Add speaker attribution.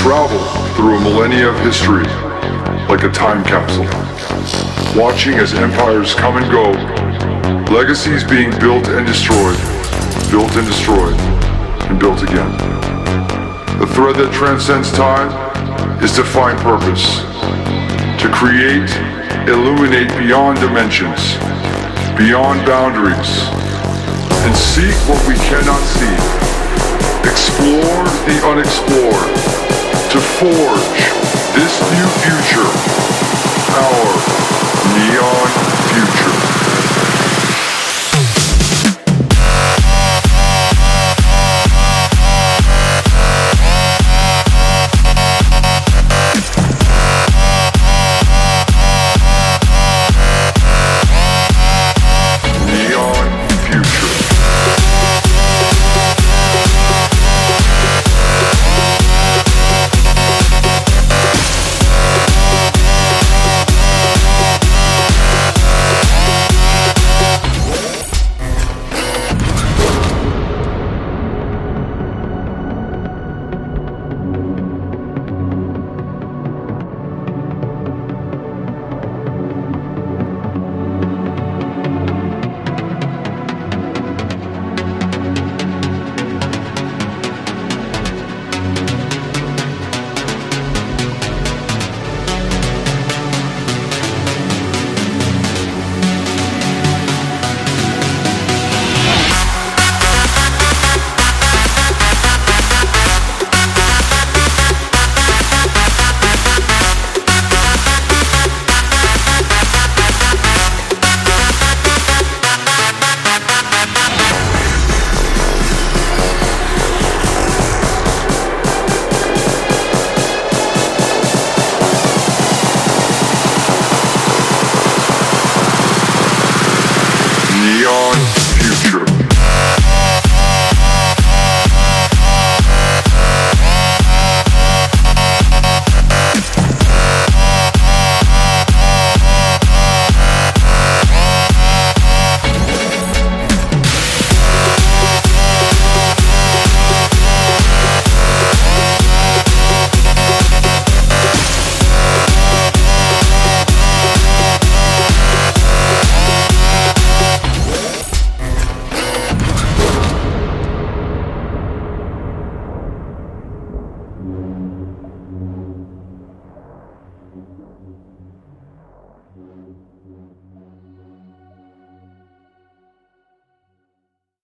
Speaker 1: travel through a millennia of history like a time capsule, watching as empires come and go, legacies being built and destroyed, and built again. The thread that transcends time is to find purpose, to create, illuminate beyond dimensions, beyond boundaries, and seek what we cannot see. Explore the unexplored, to forge this new future, our neon future. Neon